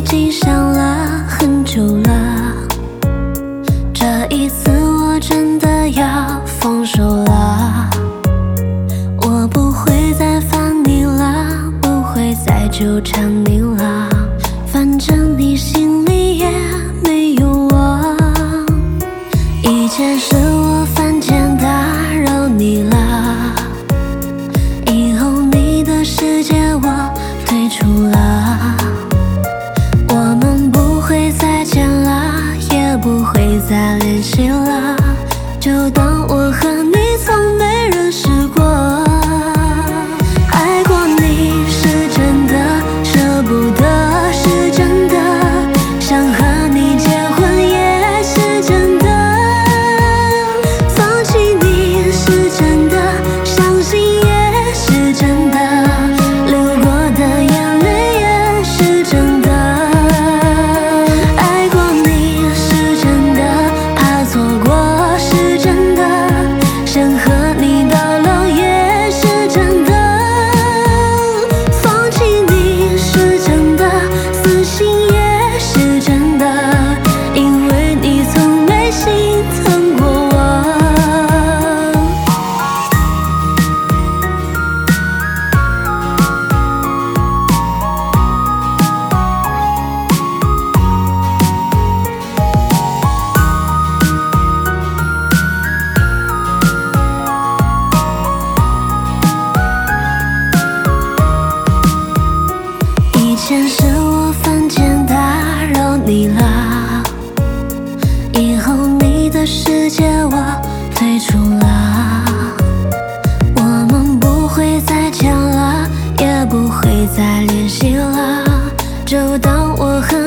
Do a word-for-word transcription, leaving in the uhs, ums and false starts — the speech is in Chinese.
经想了很久了，这一次我真的要放手了。我不会再烦你了，不会再纠缠你了，反正你心里也没有我。以前是我犯贱打扰你了，以后你的世界我退出了。我们不会再见了，也不会再联系了，就当我和你从没认识过。爱过你是真的，舍不得是真的，想和你结婚也是真的，放弃你是真的，伤心也是真的，流过的眼泪也是真的。爱过你是真的，怕错过是真的，想和你到老也是真的，放弃你是真的，死心也是真的，因为你从没心疼过我。以前是我犯贱打扰你了，以后你的世界我退出了。我们不会再见了，也不会再联系了，就当我和